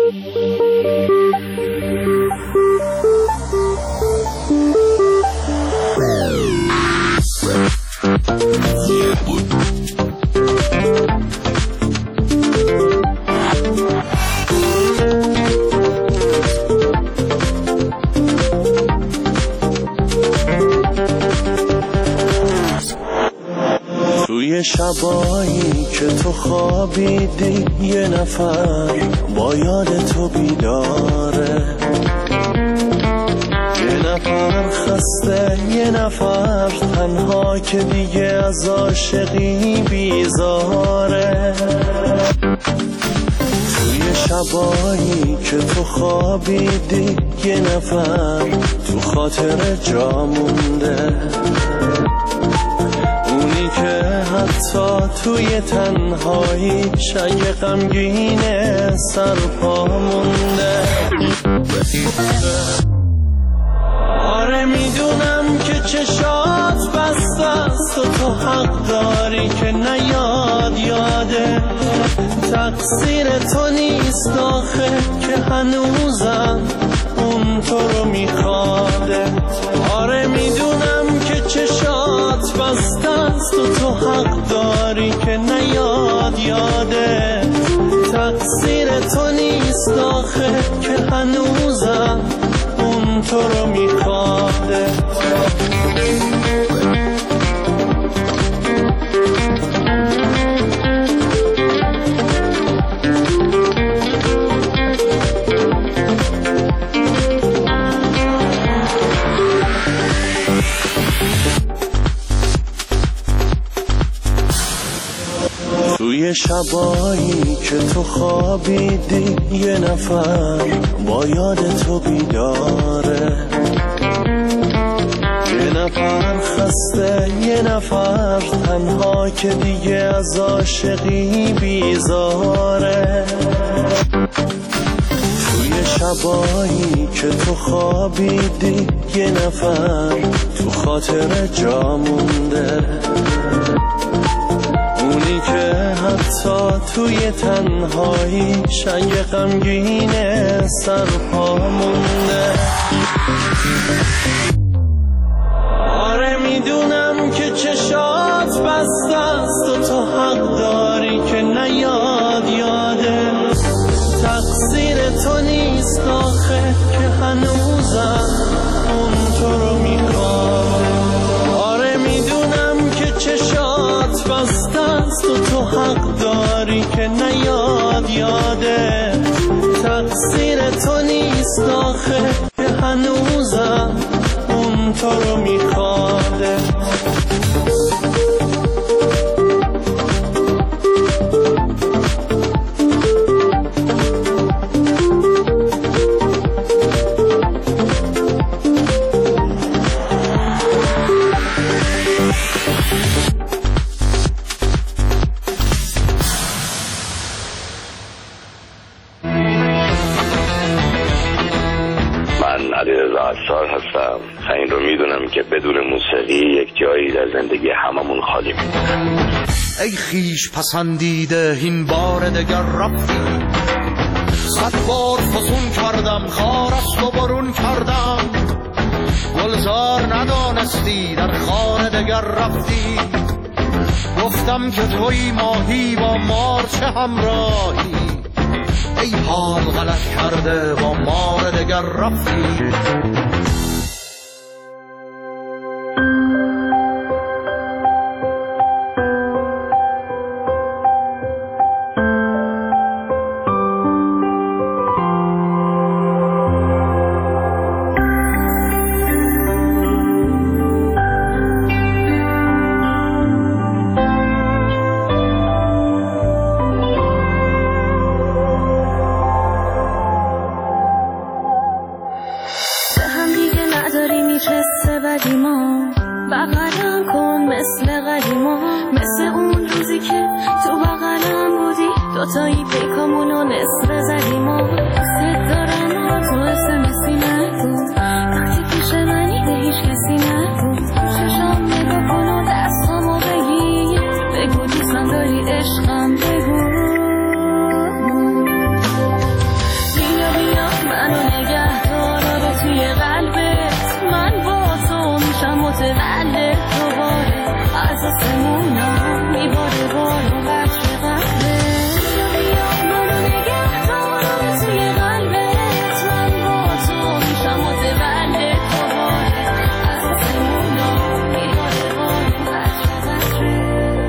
شبایی که تو خوابیدی یه نفر با یاد تو بیداره، یه نفر خسته، یه نفر تنها که دیگه از عاشقی بیزاره. توی شبایی که تو خوابیدی یه نفر تو خاطر جا مونده، اونی که حتی توی تنهایی شگ غمگینه سرپا مونده. آره میدونم که چشات بسته است و تو حق داری که نیاد یاده، تقصیر تو نیست آخه که هنوزم اون تو رو میخواده. آره میدونم که چشات بسته است و تو حق داری که نیاد یاده، تقصیر تو نیست آخه که هنوزم اون تو رو میخواده. توی شبایی که تو خوابیدی یه نفر با یاد تو بیداره، یه نفر خسته، یه نفر تنها که دیگه از عاشقی بیزاره. توی شبایی که تو خوابیدی یه نفر تو خاطر جا مونده، اونی که حتی توی تنهایی شگ غمگینه سرپا مونده. آره میدونم که چشات بسته است و تو حق داری که نیاد یاده، تقصیر تو نیست آخه که هنوزم اون تو رو میخواده. آره میدونم که چشات بسته است و تو حق داری که نیاد یاده، تقصیر تو نیست آخه که هنوزم اون تو رو میخواده. هستم. این رو میدونم که بدون موسیقی یک جایی در زندگی هممون خالی میمونه. ای خیش پسندیده این بار دگر رفتی، 100 بار فسون کردم خار است و برون کردم، گلزار ندانستی در خانه دگر رفتی، گفتم که توی ماهی با مار چه همراهی، ای حال غلط کرده با مار دگر رفتی. آسمونا میباره بارو بر چقدره بیا منو نگه دارم توی قلبت من با تو میشم متولد دوباره از آسمونا میباره بارو بر چقدره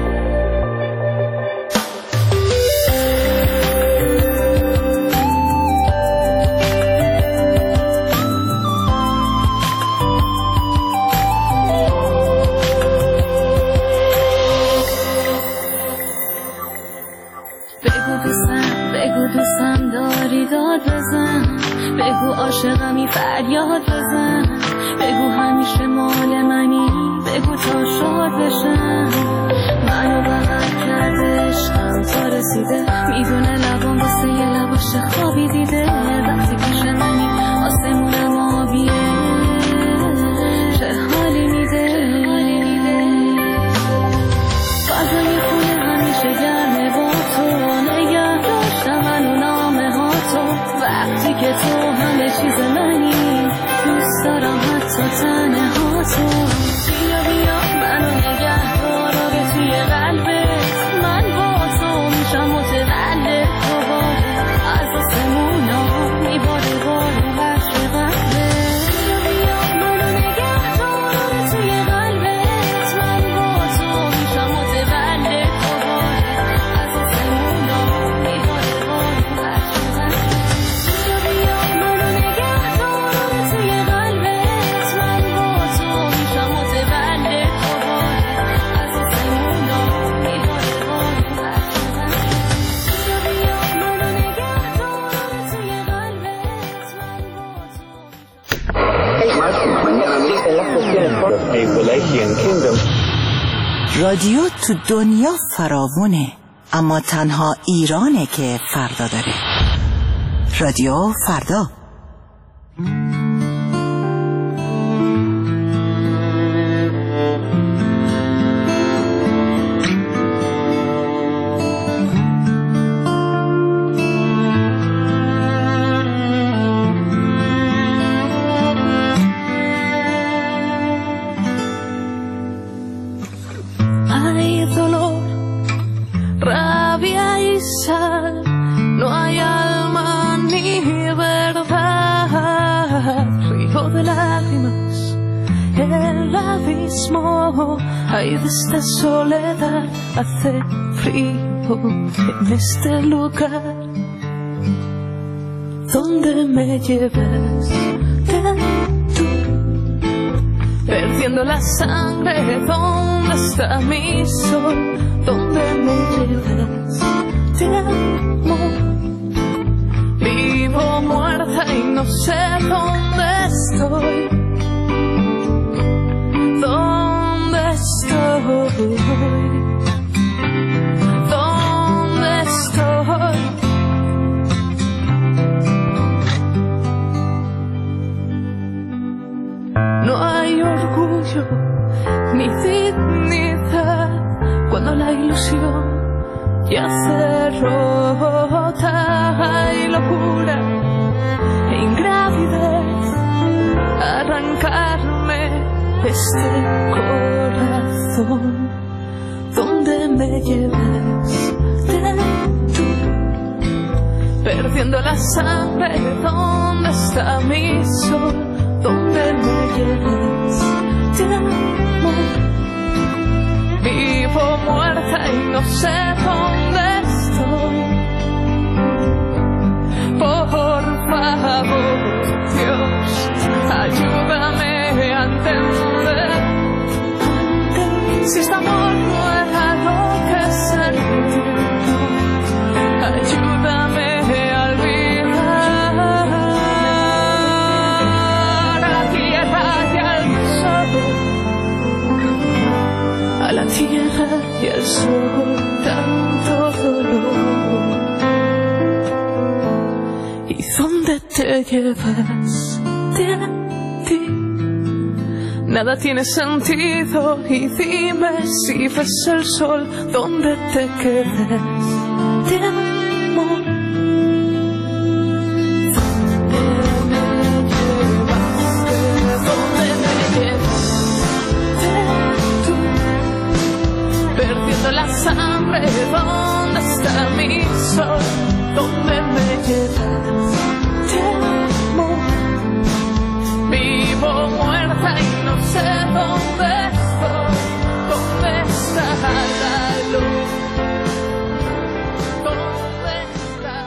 بگو دوستم داری داد بزن بگو عاشقمی فریاد بزن بگو همیشه مال منی بگو تا شاد بشم منو بغل کرده عشقم تا رسیده میدونه لبام واسه یه لباش خوابی دیده وقتی پیش منی آسمونم آبیه چه حالی میده فضای خونه همیشه گرمه با تو نگه داشتم منو نامه ها تو وقتی که تو همه چیز منی دوست دارم حتی تنه ها تو بیا منو نگه دارا به توی قلبت من با تو میشم متولد دوباره از آسمونا میباره بارو بر چقدره بیا منو نگه دارا به توی قلبت من با تو میشم متولد دوباره از آسمونا میباره بارو بر چقدره بیا منو نگه دارا به توی قلبت من با تو میشم متولد دوباره از آسمونا میباره بارو بر چقدره بیا منو نگه دارا به توی قلبت من با تو رادیو تو دنیا فراوونه اما تنها ایرانه که فردا داره. رادیو فردا. Hay dolor, rabia y sal, no hay alma ni verdad. Río de lágrimas, el abismo, hay de esta soledad, hace frío en este lugar. Donde me lleves, tú perdiendo la sangre, ¿dónde está mi sol? ¿Dónde me llevas? Te amo. Vivo muerta y no sé dónde estoy. ¿Dónde estoy? ¿Dónde estoy? No hay orgullo ni dignidad cuando la ilusión ya se rota. Hay locura e ingravidez arrancarme este corazón. ¿Dónde me lleves? Tú perdiendo la sangre, ¿dónde está mi sol? ¿Dónde me lleves? Te amo. Vivo muerta y no sé dónde estoy. Por favor, Dios, ayúdame a entender. Si este amor no era lo que sentí, ayúdame a olvidar a la tierra y al sol. A la tierra y al sol, tanto dolor. ¿Y dónde te llevas? De ti nada tiene sentido. Y dime si ves el sol, ¿dónde te quedas? Te amo. siempre dónde está mi sol, dónde me llevas, tiempo. Vivo muerta y no sé dónde estoy, dónde está la luz, dónde está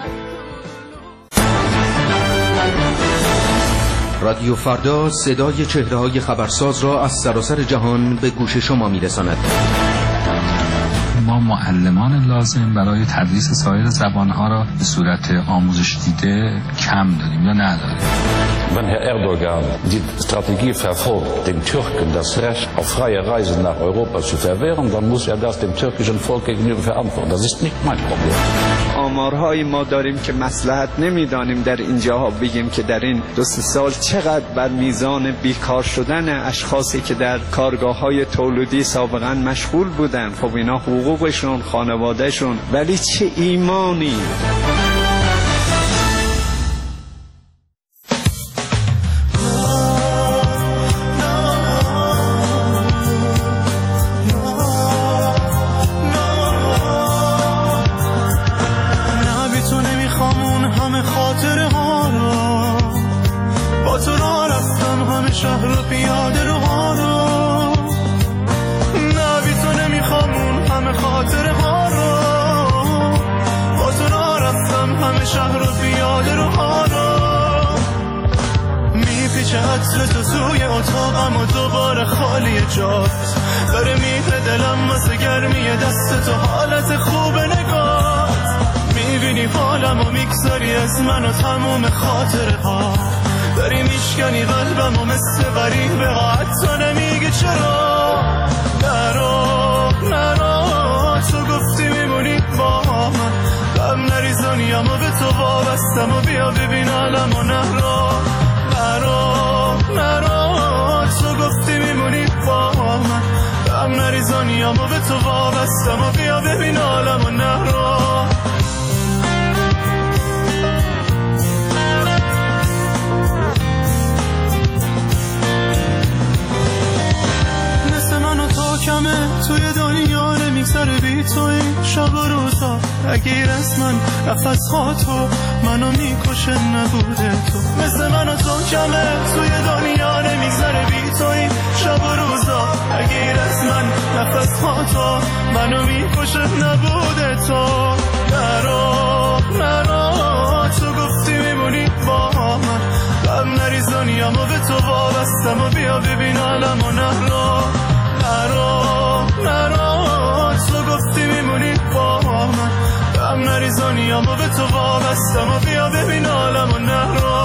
tu luz. رادیو فردا صدای چهره‌های خبرساز را از سراسر جهان به گوش شما می‌رساند. ما معلمان لازم برای تدریس سایر زبانها را به صورت آموزش دیده کم داریم یا نداریم. Wenn Herr Erdogan die Strategie verfolgt, den Türken das Recht auf freie Reise nach Europa zu verwehren, dann muss er das dem türkischen Volk gegenüber verantworten. Das ist nicht mein Problem. آمارهای ما داریم که مصلحت نمیدانیم در اینجاها بگیم که در این 2-3 سال چقدر بر میزان بیکار شدن اشخاصی که در کارگاه‌های تولیدی سابقا مشغول بودن، خب اینا حقوقشون، خانوادهشون، ولی چه ایمانی. توی دنیا نمیگذره بی توی شب و روزا، اگه از من نفس ها تو منو میکشه نبوده تو، مثل من و تو کمه توی دنیا نمیگذره بی توی شب و روزا، اگه از من نفس ها تو منو میکشه نبوده تو. نرو تو گفتی میمونی با من، غم نریزانی اما به تو وابستم و بیا ببین عالم و نرو تو گفتی میمونی با من، غم نریزانی اما به تو وابستم و بیا ببین عالم و نرو.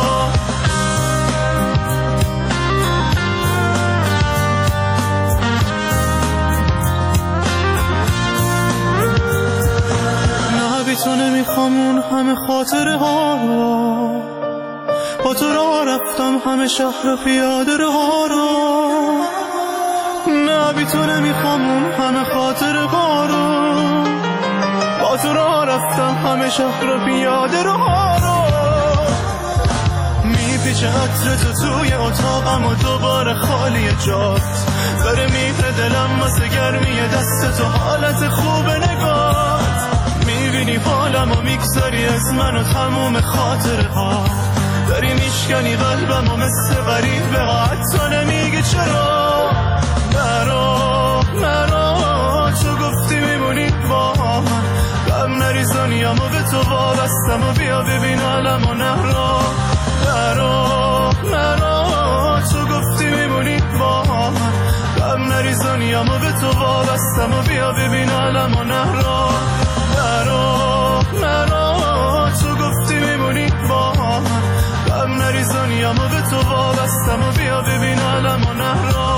نه بی تو نمیخوام اون همه خاطره ها رو، با تو راه رفتم همه شهر و پیاده ها رو، نه بی تو نمیخوام اون همه خاطره ها رو، با تو راه رفتم همه شهر و پیاده ها رو. میپیچه عطر تو توی اتاقم و دوباره خالی جات، داره میپره دلم واسه گرمی دست تو، حالت خوب نگات، میبینی حالم و میگذاری از من و تموم خاطره ها، داری میشکنی قلبم و مثل غریبه ها، حتی نمیگی چرا. نرو تو گفتی میمونی با من، غم نریزانی اما به تو وابستم و بیا ببین عالم و نرو تو گفتی میمونی با من، غم نریزانی اما به تو وابستم و بیا ببین عالم و نرو تو گفتی میمونی با من، غم نریزانی اما به تو وابستم و بیا ببین عالم و نرو.